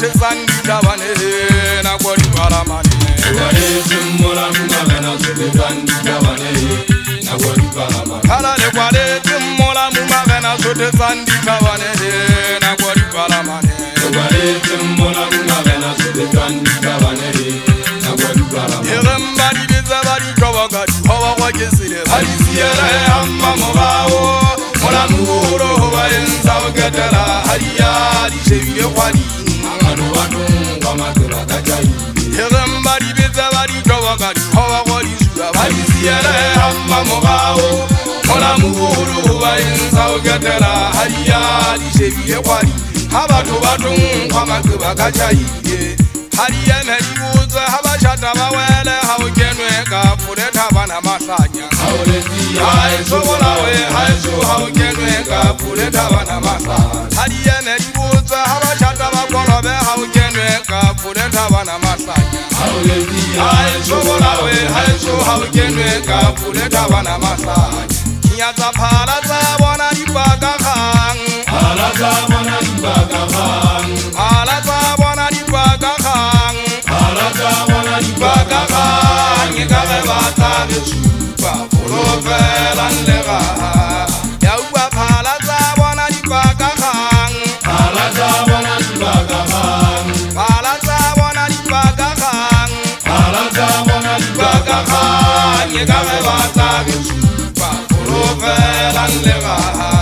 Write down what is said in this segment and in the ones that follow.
te sandi tabane na kwadi paramane Kala le kwade timola mumagana sote sandi tabane na kwadi paramane Yegambari bezabari kawagari hawa wajesile Halisiele amma mugao Mola muguro huwa yenza ugetela Haliya di shevile kwadi Yegambari bezabari kawagari hawa wajesile Halisiele amma mugao Mola muguro huwa yenza ugetela Haliya di shevile kwadi Habatu batu kwa kachayiye Haliya meribuza habashata bawele Haukenwe kapure tabana masanya Haisogolawe haisu haukenwe kapure tabana masanya Haliya meribuza habashata bakolobe Haukenwe kapure tabana masanya Haisogolawe haisu haukenwe kapure tabana masanya Kinyaza palaza wana ribaga khang Palaza wana ribaga khang Palaza wana ribaga khang Palaza wana ribaga khang Ngekare bata besupa Pulofela nlega Yauwa palaza wana ribaga khang Palaza wana ribaga khang Palaza wana ribaga khang Palaza wana ribaga khang Ngekare bata besupa Pulofela nlega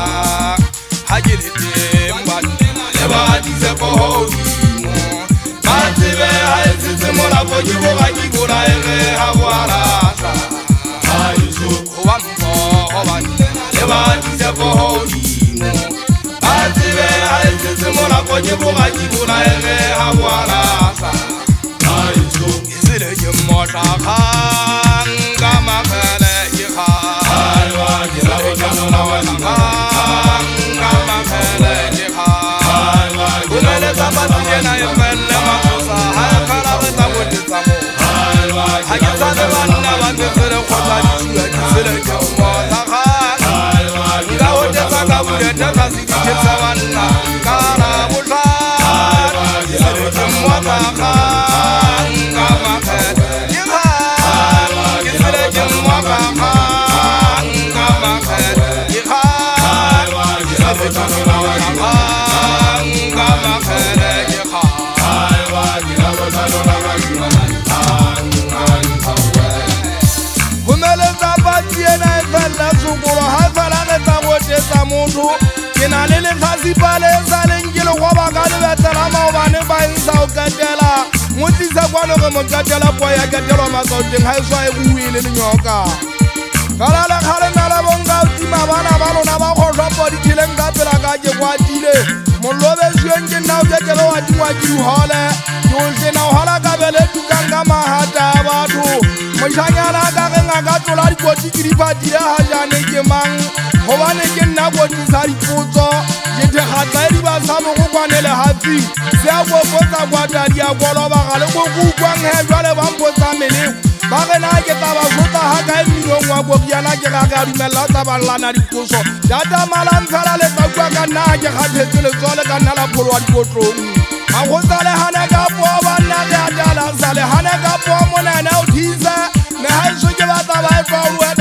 Hajirite mbani Lebadi sepo Matibe haizise mola pojibo kakigura ege hawarasa Haizu wampo hobani Lebadi sepo Matibe haizise mola pojibo kakigura ege hawarasa Haizu Isile jimota kanga makele yika Halwa jirawo jano na wakanga Kumele zapati na yemele makosa Hayakala weta wote zamo Hayatane wana wangesere kwa jisue Kisile kemota kanga Nga wote zaka wule teka sikikisa wana Kara wuta Kisile kemota kanga makele Yika Kisile kemota kanga makele Yika Kisile kemota kanga Mundu kina lele fasi pale salengilo kwa bakale betala maobane ba insa okatela mutisa kwano ke mokatela po ya katelo makoteng ha iswa e buile le nyoka kala la khale nala bonga utima bana balona ba khoswa po ditileng ka pela ka je kwatile molobe zwenge na ukatelo wa dimwa di hole yonse na hola ka bele tukanga mahata batho moshanyana ka renga ka tlola dikoti di patile ha jane ke mang Hobane ke nna go tsa dipotso ke the khatla di ba sa mo go kwanele hafi se a go botsa kwa tadi a go loba ga le go go kwang he jwale ba mpotsa mele ba re na ke taba zota ha ka emilong wa go kiana ke ga ga dumela tsa ba lana diposo data malantsala le ka kwa ka nna ke ga thetsele tsole ka nna la pholwa dikotlong a go tsale hana ka po ba nna ke a dala sale hana ka po mona na o thiza me ha iso ke ba taba e fa